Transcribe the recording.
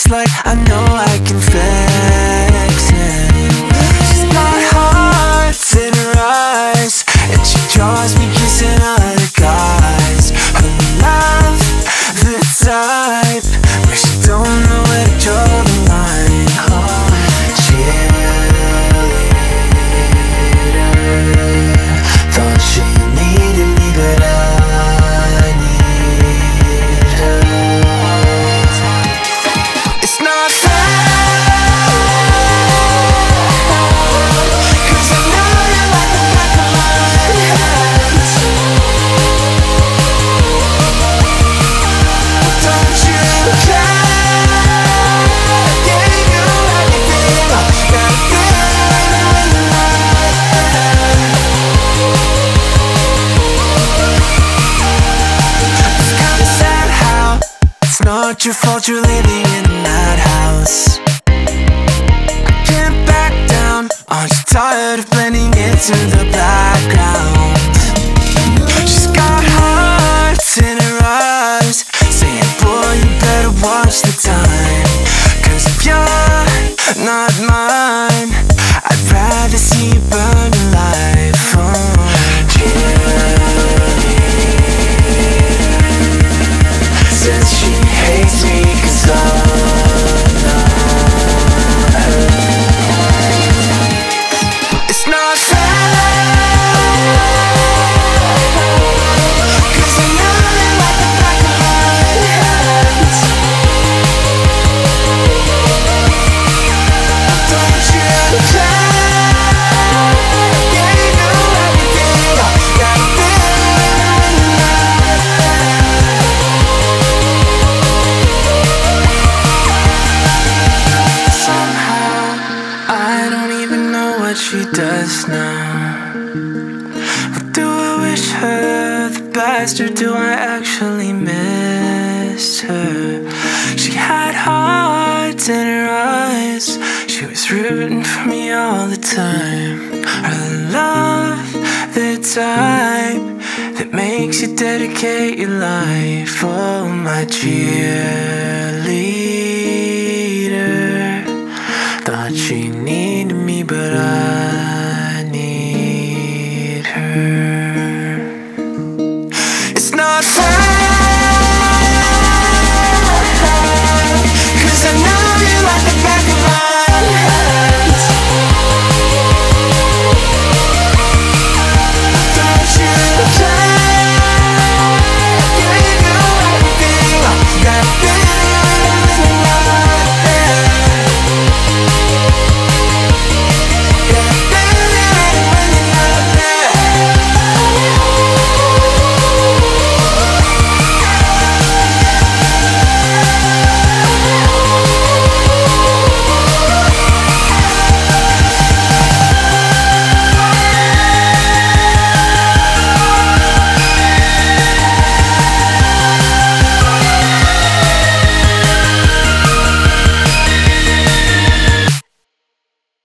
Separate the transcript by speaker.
Speaker 1: like I know I can fix it. She's got hearts in her eyes, and she draws me kissing other guys. Her love, the type where she don't know where to draw the line. Cheerleader, thought she needed me, but I need her. It's not fair, 'cause I know you like the back of my hands. Don't you care? Gave you everything, got a feeling in the night. It's kinda sad how it's not your fault you're living in a madhouse. I can't back down, aren't you tired of blending into the background? She's got hearts in her eyes, saying, boy, you better watch the time. 'Cause if you're not mine, I'd rather see you burn alive. Says she hates me 'cause I'm not her. It's not fair, 'cause I know you like the back of my hands. Don't you care? Gave you everything, got a feeling in the night. Somehow, I don't even know what she does now. But do I wish her the best, or do I actually miss her? She had hearts in her eyes, she was rooting for me all the time. Her love, the type that makes you dedicate your life. Oh, my cheerleader, thought she needed me, but I need her.